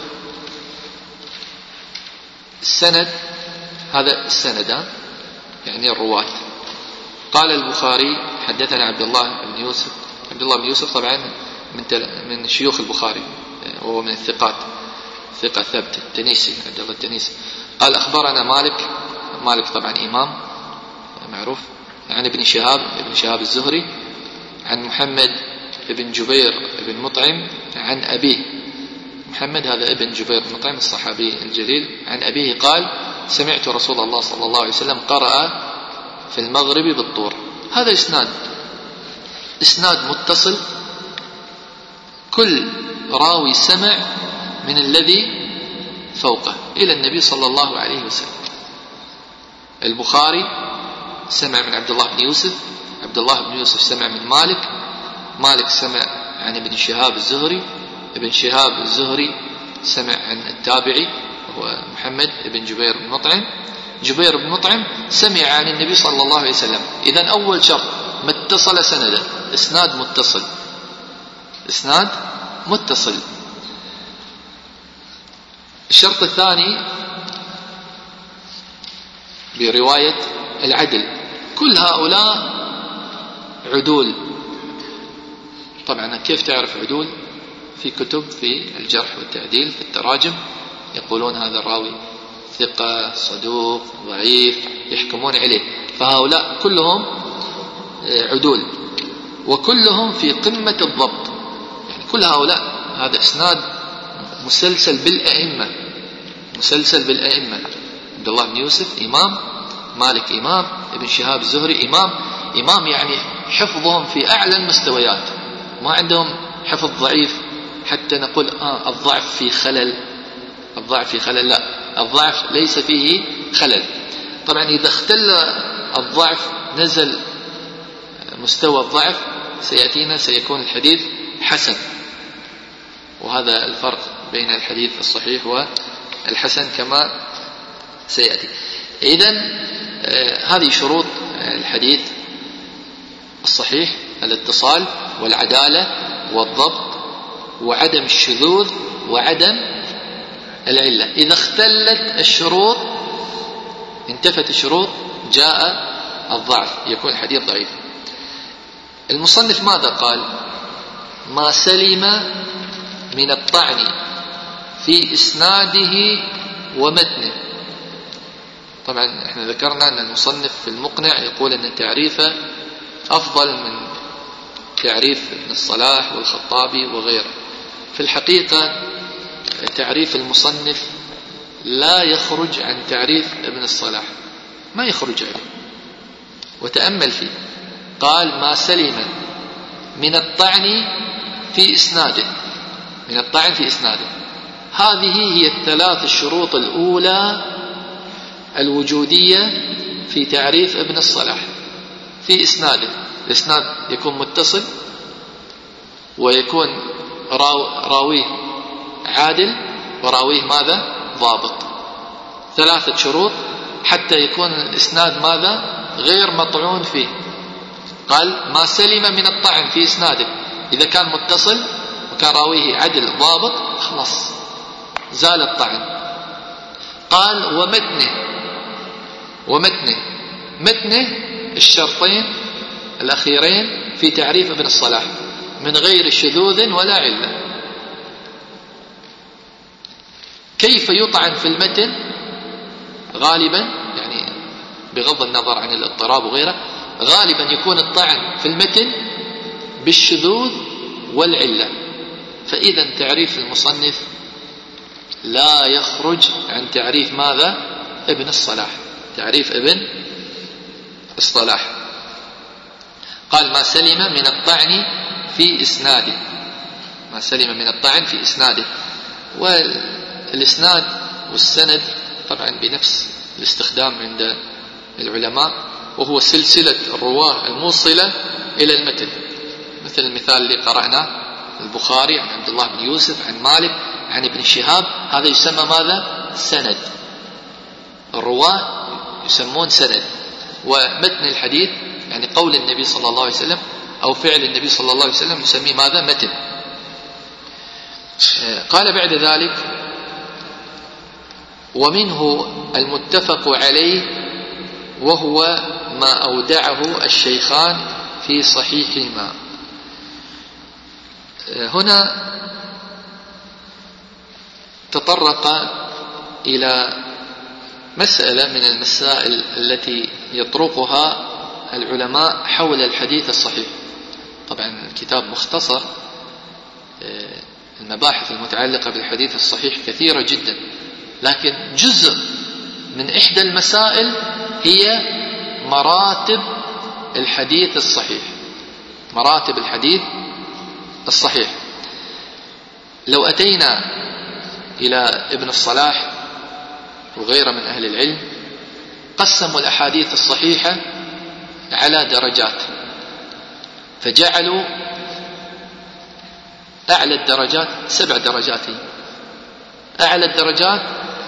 [SPEAKER 1] السند، هذا السند يعني الرواة. قال البخاري حدثنا عبد الله بن يوسف. عبد الله بن يوسف طبعا من شيوخ البخاري وهو من الثقات، ثقة ثبت التنيسي، عبد الله التنيسي. قال أخبرنا مالك طبعا إمام معروف، عن ابن شهاب الزهري، عن محمد بن جبير بن مطعم عن أبيه. محمد هذا ابن جبير بن مطعم الصحابي الجليل. عن أبيه قال سمعت رسول الله صلى الله عليه وسلم قرأ في المغرب بالطور. هذا إسناد متصل، كل راوي سمع من الذي فوقه إلى النبي صلى الله عليه وسلم. البخاري سمع من عبد الله بن يوسف، عبد الله بن يوسف سمع من مالك سمع عن ابن شهاب الزهري، ابن شهاب الزهري سمع عن التابعي وهو محمد بن جبير بن مطعم، جبير بن مطعم سمع عن النبي صلى الله عليه وسلم. إذن أول شرط متصل سندا، إسناد متصل. الشرط الثاني برواية العدل، كل هؤلاء عدول. طبعا كيف تعرف عدول؟ في كتب في الجرح والتعديل في التراجم يقولون هذا الراوي ثقة صدوق ضعيف، يحكمون عليه. فهؤلاء كلهم عدول وكلهم في قمة الضبط، يعني كل هؤلاء هذا إسناد مسلسل بالأئمة. عبد الله بن يوسف إمام، مالك إمام، ابن شهاب الزهري إمام يعني حفظهم في أعلى المستويات، ما عندهم حفظ ضعيف حتى نقول الضعف في خلل، لا، الضعف ليس فيه خلل. طبعا إذا اختل الضعف نزل مستوى الضعف سيأتينا سيكون الحديث حسن، وهذا الفرق بين الحديث الصحيح والحسن كما سيأتي. إذن هذه شروط الحديث الصحيح: الاتصال والعدالة والضبط وعدم الشذوذ وعدم العلة. إذا اختلت الشروط، انتفت الشروط، جاء الضعف، يكون الحديث ضعيف. المصنف ماذا قال؟ ما سلم من الطعن في إسناده ومتنه. طبعا احنا ذكرنا أن المصنف في المقنع يقول أن تعريفه أفضل من تعريف ابن الصلاح والخطابي وغيره. في الحقيقة تعريف المصنف لا يخرج عن تعريف ابن الصلاح، ما يخرج عنه. وتأمل فيه، قال ما سلم من الطعن في إسناده، هذه هي الثلاث الشروط الأولى الوجودية في تعريف ابن الصلاح. في إسناده، الإسناد يكون متصل ويكون راويه عادل وراويه ماذا؟ ضابط. 3 شروط حتى يكون الإسناد ماذا؟ غير مطعون فيه. قال ما سلم من الطعن في إسناده، إذا كان متصل وكان راويه عدل ضابط خلاص زال الطعن. قال ومتنه الشرطين الأخيرين في تعريف ابن الصلاح. من غير شذوذ ولا علة. كيف يطعن في المتن؟ غالبا يعني بغض النظر عن الاضطراب وغيره، غالبا يكون الطعن في المتن بالشذوذ والعلة. فإذا تعريف المصنف لا يخرج عن تعريف ماذا؟ ابن الصلاح، تعريف ابن الصلاح. قال ما سلم من الطعن في إسناده، ما سلم من الطعن في إسناده. والإسناد والسند طبعا بنفس الاستخدام عند العلماء، وهو سلسلة الرواة الموصلة إلى المتن، مثل المثال اللي قرأناه، البخاري عن عبد الله بن يوسف عن مالك عن ابن شهاب، هذا يسمى ماذا؟ سند. الرواة يسمون سند. ومتن الحديث يعني قول النبي صلى الله عليه وسلم أو فعل النبي صلى الله عليه وسلم يسميه ماذا؟ متن. قال بعد ذلك ومنه المتفق عليه وهو ما أودعه الشيخان في صحيحهما. هنا تطرق إلى مسألة من المسائل التي يطرقها العلماء حول الحديث الصحيح. طبعا الكتاب مختصر، المباحث المتعلقة بالحديث الصحيح كثيرة جدا، لكن جزء من إحدى المسائل هي مراتب الحديث الصحيح، مراتب الحديث الصحيح. لو أتينا إلى ابن الصلاح وغيره من أهل العلم، قسموا الأحاديث الصحيحة على درجات، فجعلوا أعلى الدرجات 7 درجات. أعلى الدرجات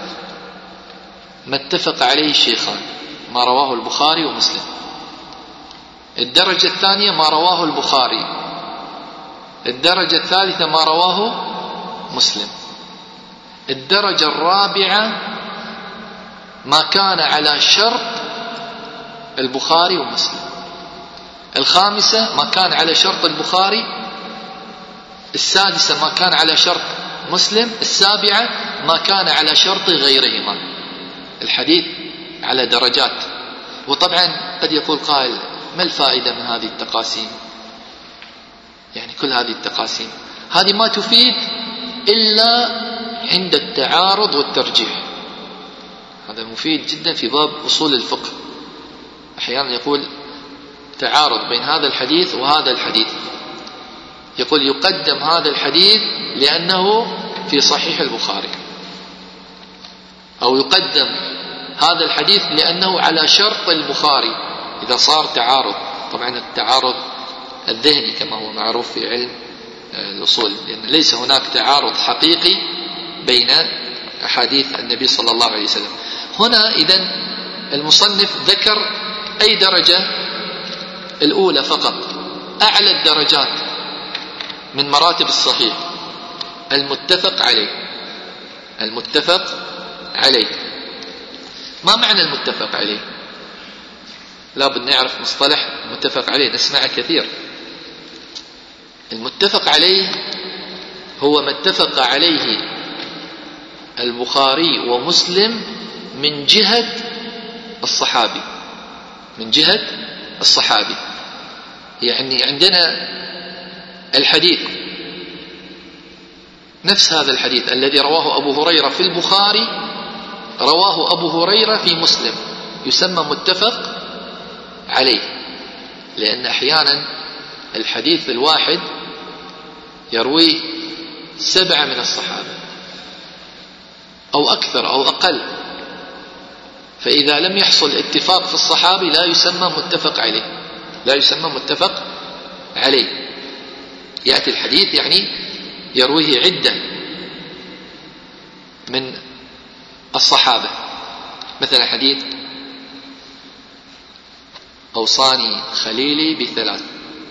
[SPEAKER 1] ما اتفق عليه الشيخان، ما رواه البخاري ومسلم. الدرجة الثانية ما رواه البخاري. الدرجة الثالثة ما رواه مسلم. الدرجة الرابعة ما كان على شرط البخاري ومسلم. الخامسة ما كان على شرط البخاري. السادسة ما كان على شرط مسلم. السابعة ما كان على شرط غيرهما. الحديث على درجات. وطبعا قد يقول قائل ما الفائدة من هذه التقاسيم؟ يعني كل هذه التقاسيم هذه ما تفيد إلا عند التعارض والترجيح. هذا مفيد جدا في باب أصول الفقه. أحيانا يقول تعارض بين هذا الحديث وهذا الحديث، يقول يقدم هذا الحديث لأنه في صحيح البخاري، أو يقدم هذا الحديث لأنه على شرط البخاري. إذا صار تعارض، طبعا التعارض الذهني كما هو معروف في علم الأصول، لأن ليس هناك تعارض حقيقي بين أحاديث النبي صلى الله عليه وسلم. هنا إذن المصنف ذكر أي درجة؟ الأولى فقط، أعلى الدرجات من مراتب الصحيح، المتفق عليه. المتفق عليه. ما معنى المتفق عليه؟ لابد نعرف مصطلح متفق عليه، نسمعه كثير. المتفق عليه هو ما اتفق عليه البخاري ومسلم من جهة الصحابي، من جهة الصحابي. يعني عندنا الحديث نفس هذا الحديث الذي رواه أبو هريرة في البخاري، رواه أبو هريرة في مسلم، يسمى متفق عليه. لأن أحيانا الحديث الواحد يرويه 7 من الصحابة أو أكثر أو أقل، فإذا لم يحصل اتفاق في الصحابي لا يسمى متفق عليه، لا يسمى متفق عليه. يأتي الحديث يعني يرويه عدة من الصحابة، مثلا حديث أوصاني خليلي ب3،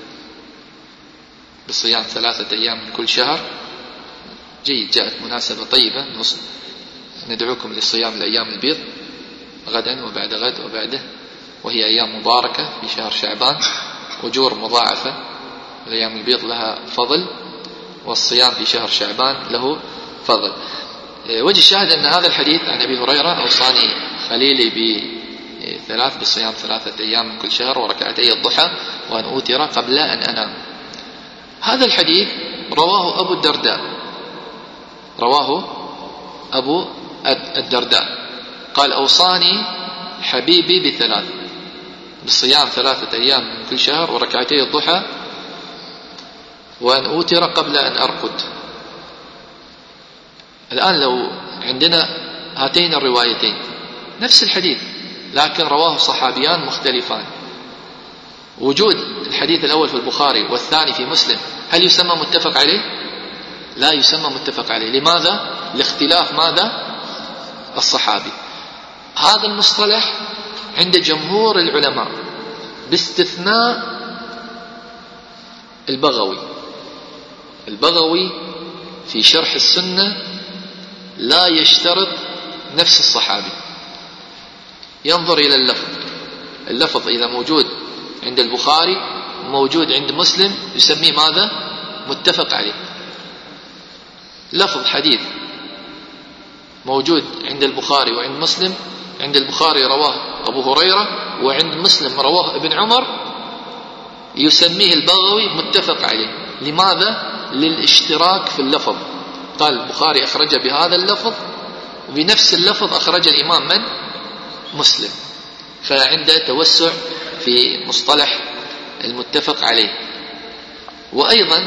[SPEAKER 1] بصيام 3 أيام من كل شهر. جيد، جاءت مناسبة طيبة، ندعوكم للصيام الأيام البيض غدا وبعد غد وبعده، وهي أيام مباركة في شهر شعبان، أجور مضاعفة الأيام البيض لها فضل، والصيام في شهر شعبان له فضل. وجه الشاهد أن هذا الحديث عن أبي هريرة: أوصاني خليلي بصيام 3 أيام من كل شهر وركعتي الضحى وأن أوتر قبل أن أنام. هذا الحديث رواه أبو الدرداء قال: أوصاني حبيبي بالصيام 3 أيام من كل شهر وركعتي الضحى وأن أوتر قبل أن أرقد. الآن لو عندنا هاتين الروايتين نفس الحديث لكن رواه صحابيان مختلفان، وجود الحديث الأول في البخاري والثاني في مسلم هل يسمى متفق عليه؟ لا يسمى متفق عليه. لماذا؟ لاختلاف ماذا؟ الصحابي. هذا المصطلح عند جمهور العلماء باستثناء البغوي في شرح السنة لا يشترط نفس الصحابي، ينظر إلى اللفظ إذا موجود عند البخاري موجود عند مسلم يسميه ماذا؟ متفق عليه. لفظ حديث موجود عند البخاري وعند مسلم، عند البخاري رواه أبو هريرة وعند مسلم رواه ابن عمر، يسميه البغوي متفق عليه. لماذا؟ للاشتراك في اللفظ. قال البخاري أخرج بهذا اللفظ، وبنفس اللفظ أخرج الإمام من؟ مسلم. فعنده توسع في مصطلح المتفق عليه. وأيضا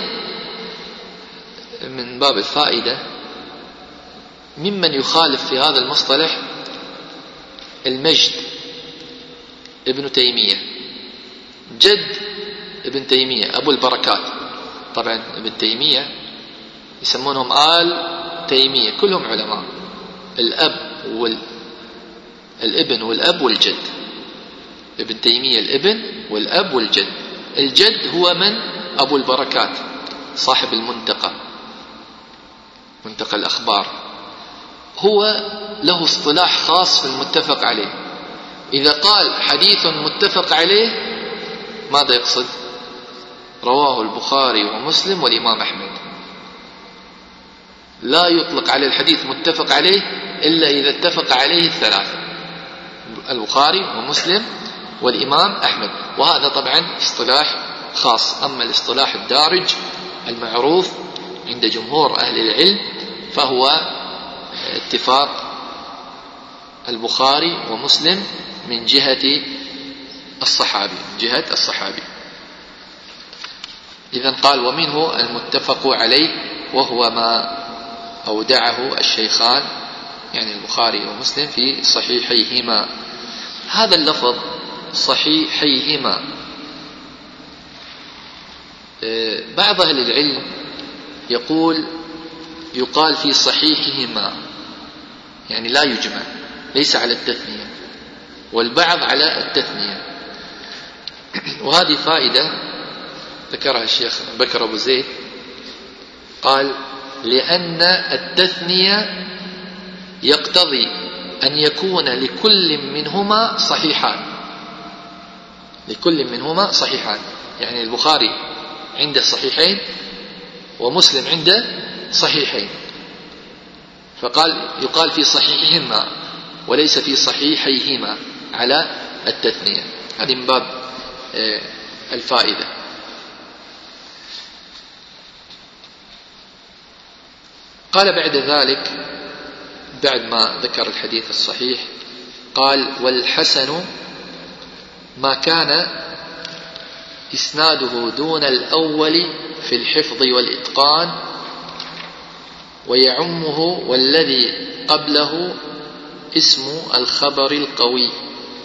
[SPEAKER 1] من باب الفائدة ممن يخالف في هذا المصطلح المجد ابن تيمية، جد ابن تيمية أبو البركات. طبعا ابن تيمية يسمونهم آل تيمية، كلهم علماء، الابن والأب والجد. ابن تيمية الابن والأب والجد. الجد هو من؟ أبو البركات صاحب منتقى الأخبار. هو له اصطلاح خاص في المتفق عليه. إذا قال حديث متفق عليه ماذا يقصد؟ رواه البخاري ومسلم والإمام أحمد. لا يطلق على الحديث متفق عليه إلا إذا اتفق عليه الثلاثة: البخاري ومسلم والإمام أحمد. وهذا طبعا اصطلاح خاص. أما الاصطلاح الدارج المعروف عند جمهور أهل العلم فهو اتفاق البخاري ومسلم من جهة الصحابي. إذن قال: ومنه المتفق عليه وهو ما أودعه الشيخان يعني البخاري ومسلم في صحيحيهما. هذا اللفظ صحيحيهما بعض أهل العلم يقال في صحيحهما، يعني لا يجمع، ليس على التثنية، والبعض على التثنية. وهذه فائدة ذكرها الشيخ بكر أبو زيد، قال: لأن التثنية يقتضي أن يكون لكل منهما صحيحان. يعني البخاري عنده صحيحين ومسلم عنده صحيحين، يقال في صحيحهما وليس في صحيحيهما على التثنية. هذه من باب الفائدة. قال بعد ذلك بعد ما ذكر الحديث الصحيح قال: والحسن ما كان إسناده دون الأول في الحفظ والإتقان ويعمه، والذي قبله اسم الخبر القوي.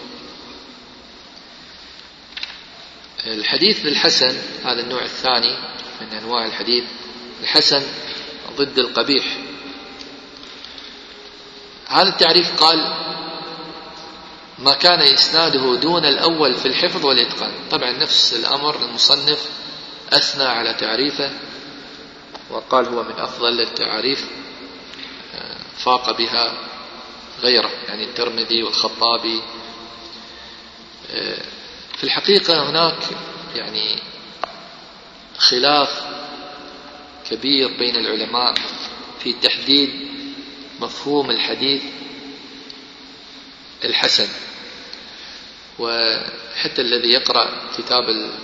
[SPEAKER 1] الحديث الحسن هذا النوع الثاني من أنواع الحديث. الحسن ضد القبيح. هذا التعريف قال: ما كان إسناده دون الأول في الحفظ والإتقان. طبعا نفس الأمر المصنف أثنى على تعريفه وقال هو من أفضل التعريف، فاق بها غيره، يعني الترمذي والخطابي. في الحقيقة هناك يعني خلاف كبير بين العلماء في تحديد مفهوم الحديث الحسن. وحتى الذي يقرأ كتاب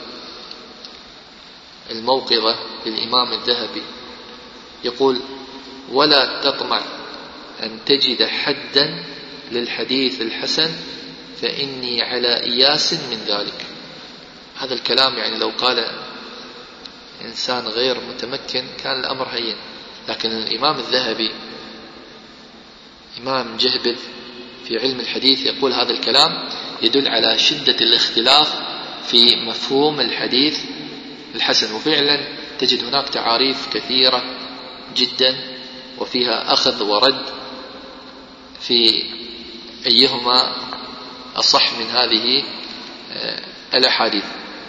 [SPEAKER 1] الموقظة للإمام الذهبي يقول: ولا تطمع أن تجد حدا للحديث الحسن فإني على إياس من ذلك. هذا الكلام يعني لو قال إنسان غير متمكن كان الأمر هين، لكن الإمام الذهبي إمام جهبذ في علم الحديث يقول هذا الكلام يدل على شدة الاختلاف في مفهوم الحديث الحسن. وفعلا تجد هناك تعاريف كثيرة جدا وفيها أخذ ورد في أيهما أصح من هذه الأحاديث.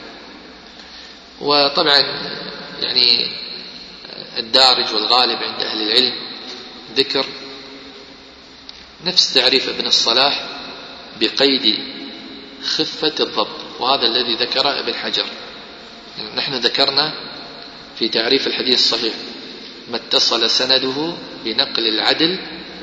[SPEAKER 1] وطبعا يعني الدارج والغالب عند أهل العلم ذكر نفس تعريف ابن الصلاح بقيد خفة الضبط، وهذا الذي ذكره ابن حجر. نحن ذكرنا في تعريف الحديث الصحيح ما اتصل سنده بنقل العدل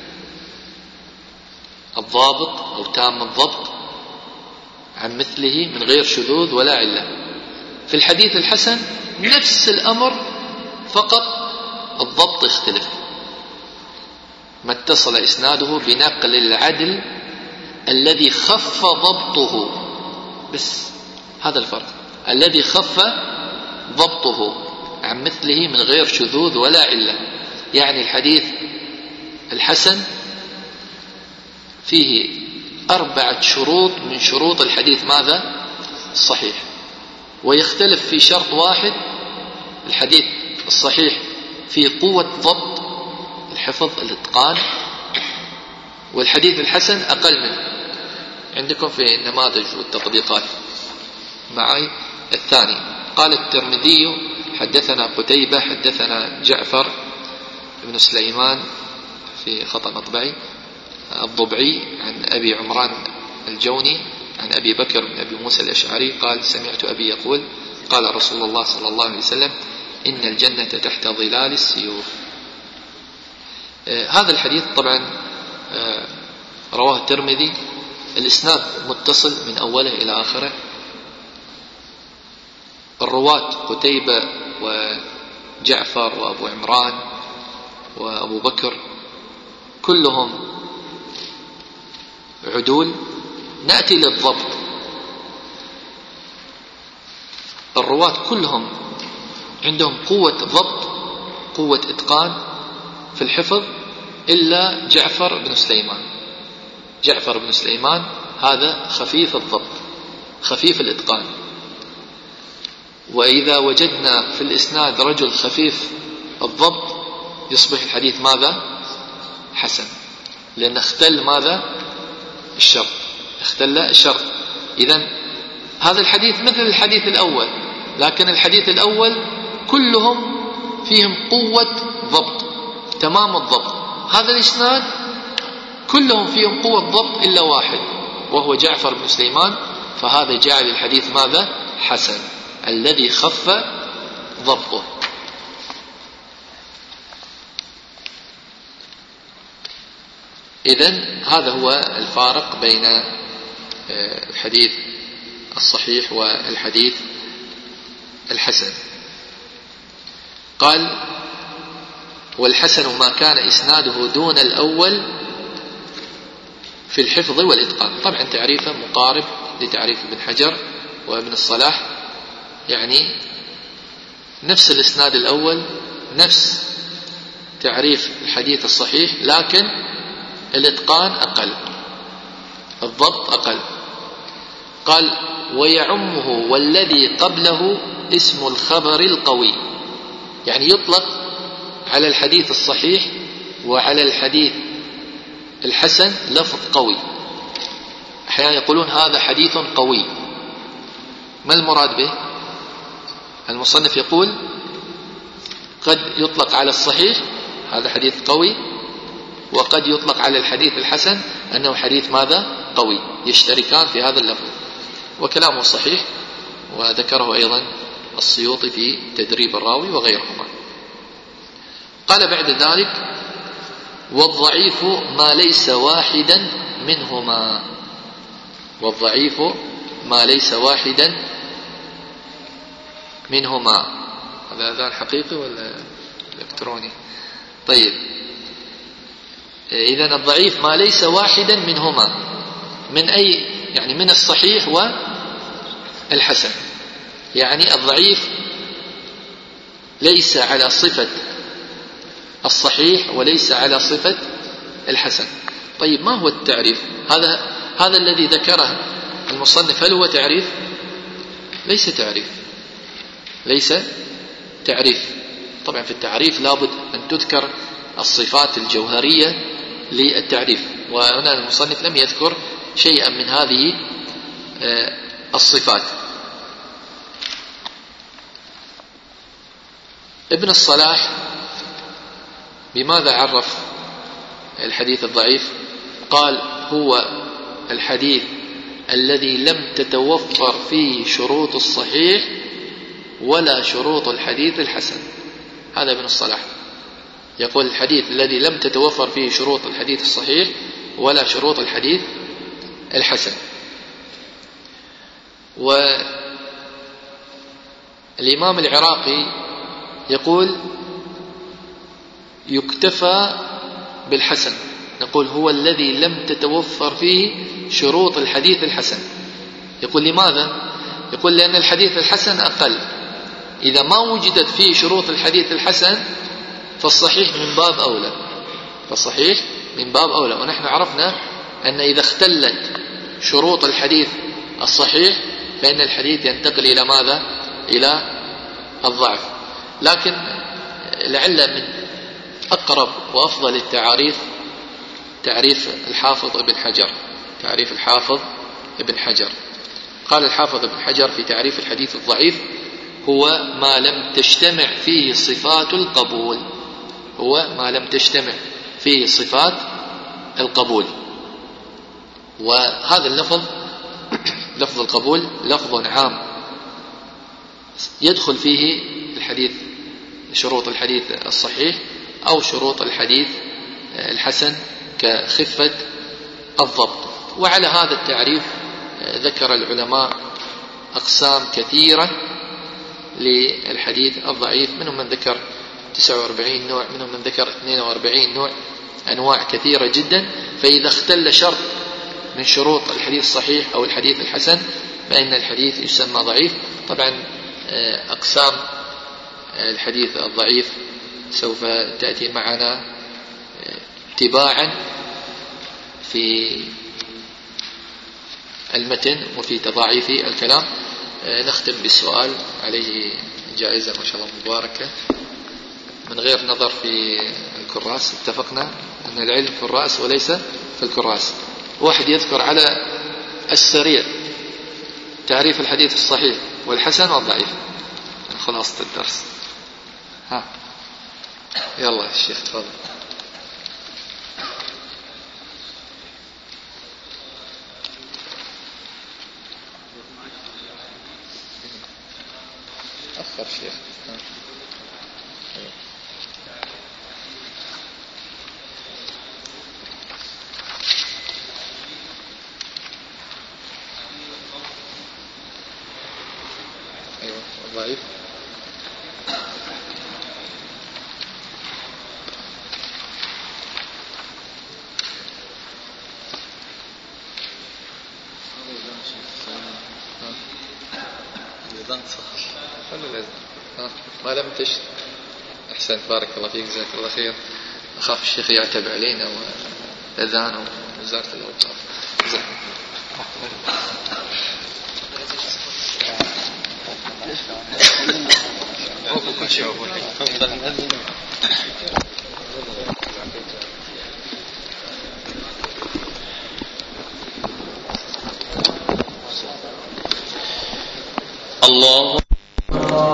[SPEAKER 1] الضابط أو تام الضبط عن مثله من غير شذوذ ولا علة. في الحديث الحسن نفس الأمر، فقط الضبط يختلف. ما اتصل إسناده بنقل العدل الذي خف ضبطه، بس هذا الفرق، الذي خف ضبطه عن مثله من غير شذوذ ولا علة. يعني الحديث الحسن فيه 4 شروط من شروط الحديث ماذا؟ الصحيح، ويختلف في شرط واحد. الحديث الصحيح فيه قوة ضبط الحفظ الإتقان، والحديث الحسن أقل منه. عندكم في النماذج والتطبيقات معي الثاني. قال الترمذي حدثنا قتيبة حدثنا جعفر بن سليمان في خطأ مطبعي الضبعي عن أبي عمران الجوني عن أبي بكر بن أبي موسى الأشعري قال: سمعت أبي يقول: قال رسول الله صلى الله عليه وسلم: إن الجنة تحت ظلال السيوف. هذا الحديث طبعا رواه الترمذي، الإسناد متصل من أوله إلى آخره. الرواة قتيبة وجعفر وأبو عمران وأبو بكر كلهم عدول. نأتي للضبط. الرواة كلهم عندهم قوة ضبط، قوة إتقان في الحفظ، إلا جعفر بن سليمان. جعفر بن سليمان هذا خفيف الضبط خفيف الإتقان. وإذا وجدنا في الإسناد رجل خفيف الضبط يصبح الحديث ماذا؟ حسن، لأن اختل ماذا؟ الشرط، اختل الشرط. إذن هذا الحديث مثل الحديث الأول، لكن الحديث الأول كلهم فيهم قوة ضبط تمام الضبط. هذا الإسناد كلهم فيهم قوة ضبط إلا واحد وهو جعفر بن سليمان، فهذا جعل الحديث ماذا؟ حسن، الذي خف ضبطه. إذن هذا هو الفارق بين الحديث الصحيح والحديث الحسن. قال: والحسن ما كان إسناده دون الأول في الحفظ والإتقان. طبعا تعريفه مقارب لتعريف ابن حجر وابن الصلاح، يعني نفس الإسناد الأول، نفس تعريف الحديث الصحيح، لكن الإتقان أقل، الضبط أقل. قال: ويعمه والذي قبله اسم الخبر القوي. يعني يطلق على الحديث الصحيح وعلى الحديث الحسن لفظ قوي. أحيانا يقولون هذا حديث قوي. ما المراد به؟ المصنف يقول قد يطلق على الصحيح هذا حديث قوي، وقد يطلق على الحديث الحسن أنه حديث ماذا؟ قوي، يشتركان في هذا اللفظ. وكلامه صحيح، وذكره أيضا
[SPEAKER 3] السيوطي في تدريب الراوي وغيرهما. قال بعد ذلك: والضعيف ما ليس واحدا منهما. والضعيف ما ليس واحدا منهما. هذا أذان حقيقي ولا إلكتروني؟ طيب، إذن الضعيف ما ليس واحدا منهما، من أي؟ يعني من الصحيح والحسن. يعني الضعيف ليس على صفة الصحيح وليس على صفة الحسن. طيب، ما هو التعريف؟ هذا الذي ذكره المصنف، هل هو تعريف؟ ليس تعريف، ليس تعريف. طبعا في التعريف لابد أن تذكر الصفات الجوهرية للتعريف، وهنا المصنف لم يذكر شيئا من هذه الصفات. ابن الصلاح بماذا عرف الحديث الضعيف؟ قال: هو الحديث الذي لم تتوفر فيه شروط الصحيح ولا شروط الحديث الحسن. هذا ابن الصلاح يقول: الحديث الذي لم تتوفر فيه شروط الحديث الصحيح ولا شروط الحديث الحسن. والإمام العراقي يقول: يكتفى بالحسن. نقول: هو الذي لم تتوفر فيه شروط الحديث الحسن. يقول: لماذا؟ يقول: لأن الحديث الحسن أقل. إذا ما وجدت فيه شروط الحديث الحسن فالصحيح من باب أولى، فالصحيح من باب أولى. ونحن عرفنا أن إذا اختلت شروط الحديث الصحيح فإن الحديث ينتقل إلى ماذا؟ إلى الضعف. لكن لعل من أقرب وأفضل التعاريف تعريف الحافظ ابن حجر. تعريف الحافظ ابن حجر. قال الحافظ ابن حجر في تعريف الحديث الضعيف: هو ما لم تجتمع فيه صفات القبول. هو ما لم تجتمع فيه صفات القبول. وهذا اللفظ، لفظ القبول، لفظ عام يدخل فيه الحديث، شروط الحديث الصحيح أو شروط الحديث الحسن كخفة الضبط. وعلى هذا التعريف ذكر العلماء أقسام كثيرة للحديث الضعيف، منهم من ذكر 49 نوع، منهم من ذكر 42 نوع، أنواع كثيرة جدا. فإذا اختل شرط من شروط الحديث الصحيح أو الحديث الحسن فإن الحديث يسمى ضعيف. طبعا أقسام الحديث الضعيف سوف تأتي معنا تباعا في المتن وفي تضاعيف الكلام. نختم بالسؤال عليه جائزة ما شاء الله مباركة من غير نظر في الكراس. اتفقنا أن العلم في الرأس وليس في الكراس. واحد يذكر على السريع تعريف الحديث الصحيح والحسن والضعيف، خلاصة الدرس. يلا الشيخ تفضل. أخر شيخ. أيوة ضعيف. ما لم أحسن، بارك الله فيك، جزاك الله خير. أخاف الشيخ يعتب علينا وأذان ووزارة الأوقاف. كل شيء